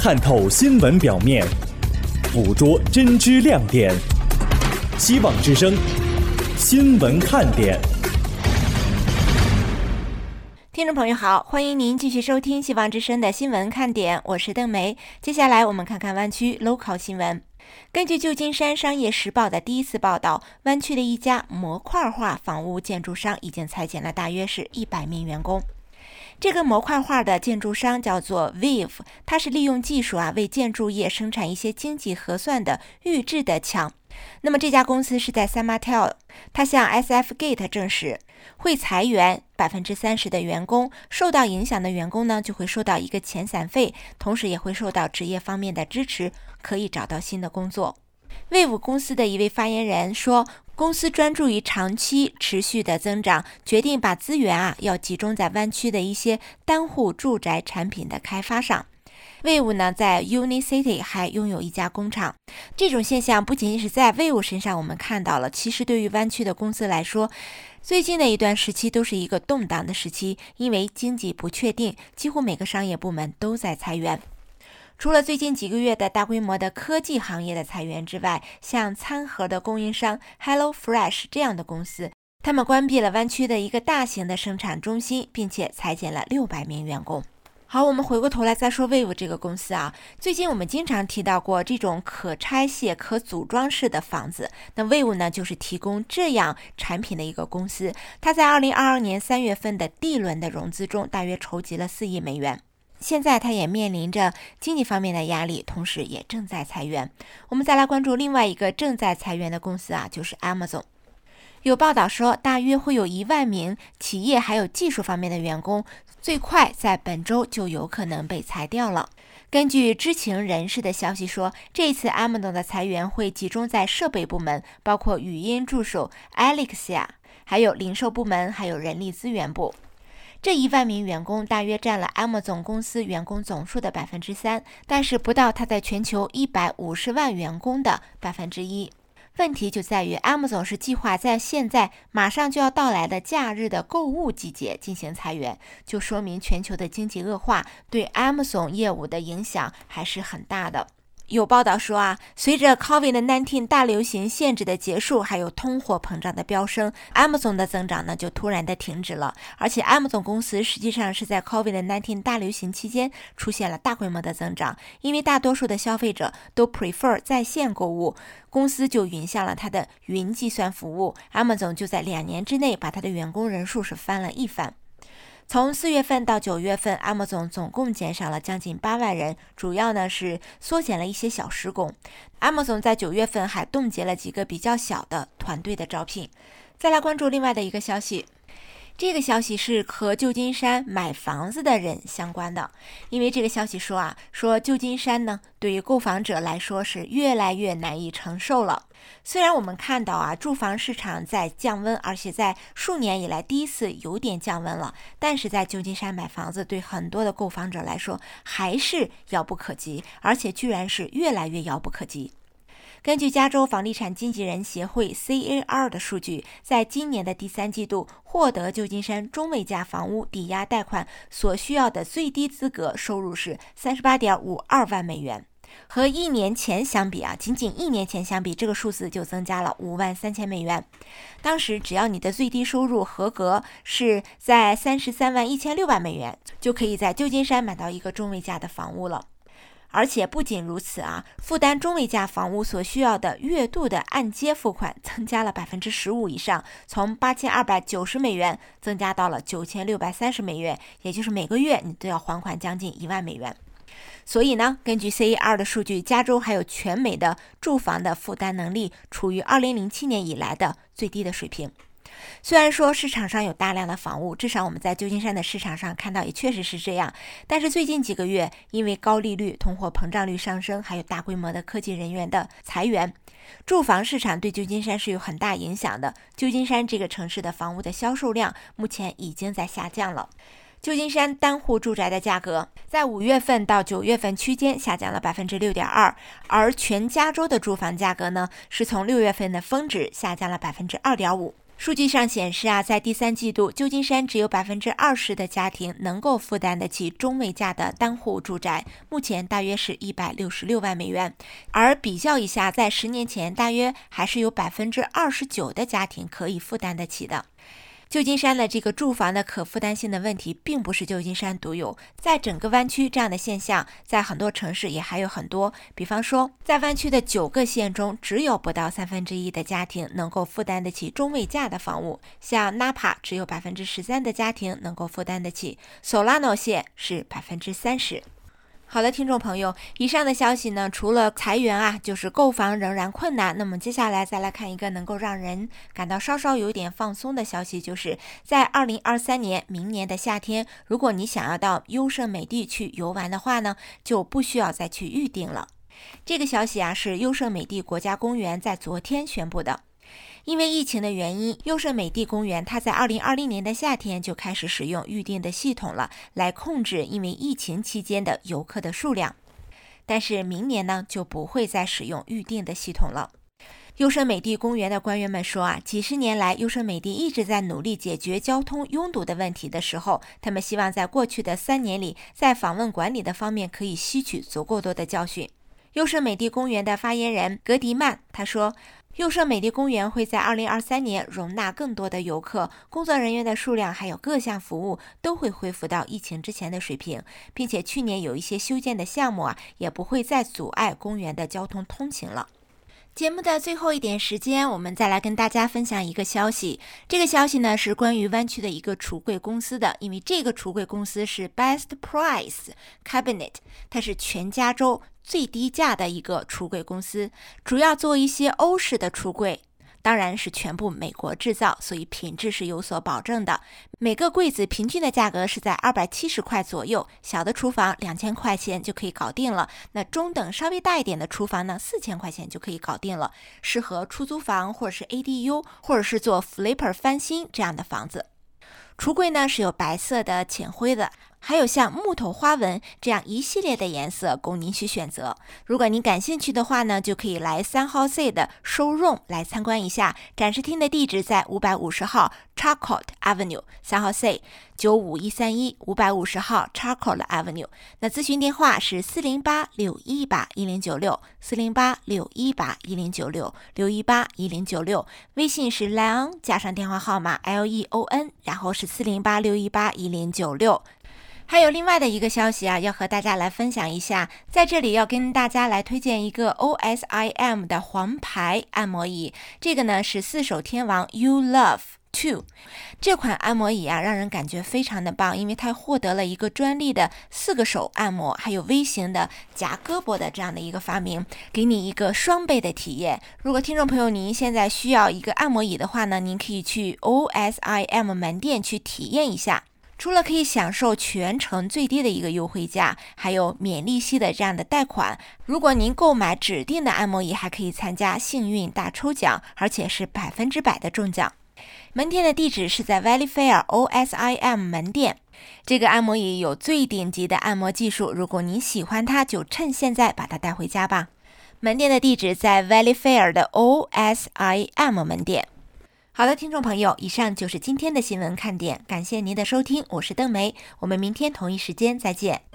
探透新闻表面，捕捉真知亮点。希望之声新闻看点。 听众朋友好，欢迎您继续收听希望之声的新闻看点，我是邓梅。接下来我们看看湾区 local 新闻。根据旧金山商业时报的第一次报道，湾区的一家模块化房屋建筑商已经裁减了大约是100名员工。这个模块化的建筑商叫做 Viv， 它是利用技术为建筑业生产一些经济核算的预制的墙。那么这家公司是在 San Mateo， 它向 SF Gate 证实会裁员30%的员工，受到影响的员工呢就会收到一个遣散费，同时也会受到职业方面的支持，可以找到新的工作。Viv 公司的一位发言人说，公司专注于长期持续的增长，决定把资源要集中在湾区的一些单户住宅产品的开发上。Viv 呢在 Unicity 还拥有一家工厂。这种现象不仅仅是在 Viv 身上我们看到了，其实对于湾区的公司来说，最近的一段时期都是一个动荡的时期，因为经济不确定，几乎每个商业部门都在裁员。除了最近几个月的大规模的科技行业的裁员之外，像餐盒的供应商 HelloFresh 这样的公司，他们关闭了湾区的一个大型的生产中心，并且裁减了600名员工。好，我们回过头来再说 Viv 这个公司最近我们经常提到过这种可拆卸可组装式的房子，那 Viv 呢就是提供这样产品的一个公司。它在2022年3月份的D轮的融资中大约筹集了4亿美元。现在它也面临着经济方面的压力，同时也正在裁员。我们再来关注另外一个正在裁员的公司就是 Amazon。有报道说，大约会有1万名企业还有技术方面的员工，最快在本周就有可能被裁掉了。根据知情人士的消息说，这次 Amazon 的裁员会集中在设备部门，包括语音助手 Alexia， 还有零售部门，还有人力资源部。这1万名员工大约占了 Amazon 公司员工总数的3%，但是不到它在全球150万员工的1%。问题就在于 Amazon 是计划在现在马上就要到来的假日的购物季节进行裁员，就说明全球的经济恶化对 Amazon 业务的影响还是很大的。有报道说随着 COVID-19 大流行限制的结束，还有通货膨胀的飙升， Amazon 的增长呢就突然的停止了。而且 Amazon 公司实际上是在 COVID-19 大流行期间出现了大规模的增长，因为大多数的消费者都 prefer 在线购物，公司就引向了它的云计算服务。 Amazon 就在2年之内把它的员工人数是翻了一番。从4月份到9月份 Amazon 总共减少了将近8万人，主要呢是缩减了一些小时工。 Amazon 在9月份还冻结了几个比较小的团队的招聘。再来关注另外的一个消息，这个消息是和旧金山买房子的人相关的，因为这个消息说旧金山呢对于购房者来说是越来越难以承受了。虽然我们看到住房市场在降温，而且在数年以来第一次有点降温了，但是在旧金山买房子对很多的购房者来说还是遥不可及，而且居然是越来越遥不可及。根据加州房地产经纪人协会 CAR 的数据，在今年的第3季度，获得旧金山中位价房屋抵押贷款所需要的最低资格收入是 38.52 万美元。和1年前相比仅仅1年前相比，这个数字就增加了53000美元。当时只要你的最低收入合格是在331600美元，就可以在旧金山买到一个中位价的房屋了。而且不仅如此负担中位价房屋所需要的月度的按揭付款增加了15%以上，从8290美元增加到了9630美元，也就是每个月你都要还款将近1万美元。所以呢，根据 CAR 的数据，加州还有全美的住房的负担能力处于2007年以来的最低的水平。虽然说市场上有大量的房屋，至少我们在旧金山的市场上看到也确实是这样，但是最近几个月因为高利率、通货膨胀率上升，还有大规模的科技人员的裁员，住房市场对旧金山是有很大影响的。旧金山这个城市的房屋的销售量目前已经在下降了。旧金山单户住宅的价格在5月份到9月份区间下降了 6.2%， 而全加州的住房价格呢，是从6月份的峰值下降了 2.5%。 数据上显示在第3季度，旧金山只有 20% 的家庭能够负担得起中位价的单户住宅，目前大约是166万美元。而比较一下，在10年前，大约还是有 29% 的家庭可以负担得起的。旧金山的这个住房的可负担性的问题并不是旧金山独有，在整个湾区这样的现象在很多城市也还有很多。比方说，在湾区的9个县中，只有不到1/3的家庭能够负担得起中位价的房屋，像 Napa 只有 13% 的家庭能够负担得起， Solano 县是 30%。好的，听众朋友，以上的消息呢，除了裁员就是购房仍然困难。那么接下来再来看一个能够让人感到稍稍有点放松的消息，就是在2023年明年的夏天，如果你想要到优胜美地去游玩的话呢，就不需要再去预定了。这个消息是优胜美地国家公园在昨天宣布的。因为疫情的原因，优胜美地公园它在2020年的夏天就开始使用预订的系统了，来控制因为疫情期间的游客的数量。但是明年呢，就不会再使用预订的系统了。优胜美地公园的官员们说几十年来，优胜美地一直在努力解决交通拥堵的问题的时候，他们希望在过去的3年里，在访问管理的方面可以吸取足够多的教训。优胜美地公园的发言人格迪曼他说，优胜美地公园会在2023年容纳更多的游客，工作人员的数量还有各项服务都会恢复到疫情之前的水平，并且去年有一些修建的项目也不会再阻碍公园的交通通行了。节目的最后一点时间，我们再来跟大家分享一个消息。这个消息呢是关于湾区的一个橱柜公司的，因为这个橱柜公司是 Best Price Cabinet， 它是全加州最低价的一个橱柜公司，主要做一些欧式的橱柜，当然是全部美国制造，所以品质是有所保证的。每个柜子平均的价格是在270块左右，小的厨房2000块钱就可以搞定了，那中等稍微大一点的厨房呢，4000块钱就可以搞定了，适合出租房或者是 ADU 或者是做 flipper 翻新这样的房子。橱柜呢是有白色的、浅灰的，还有像木头花纹这样一系列的颜色供您去选择。如果您感兴趣的话呢，就可以来3号 C 的 showroom 来参观一下。展示厅的地址在550号 Charcoal Avenue， 3号 C 95131 550号 Charcoal Avenue。 那咨询电话是408-618-1096 408-618-1096 618-1096，微信是 Leon 加上电话号码 LEON， 然后是408-618-1096。还有另外的一个消息要和大家来分享一下，在这里要跟大家来推荐一个 OSIM 的黄牌按摩椅，这个呢是4手天王 You Love 2。这款按摩椅让人感觉非常的棒，因为它获得了一个专利的4个手按摩，还有微型的夹胳膊的这样的一个发明，给你一个双倍的体验。如果听众朋友您现在需要一个按摩椅的话呢，您可以去 OSIM 门店去体验一下。除了可以享受全程最低的一个优惠价，还有免利息的这样的贷款，如果您购买指定的按摩椅，还可以参加幸运大抽奖，而且是100%的中奖。门店的地址是在 Valley Fair OSIM 门店。这个按摩椅有最顶级的按摩技术，如果您喜欢它，就趁现在把它带回家吧。门店的地址在 Valley Fair 的 OSIM 门店。好的，听众朋友，以上就是今天的新闻看点，感谢您的收听，我是邓梅，我们明天同一时间再见。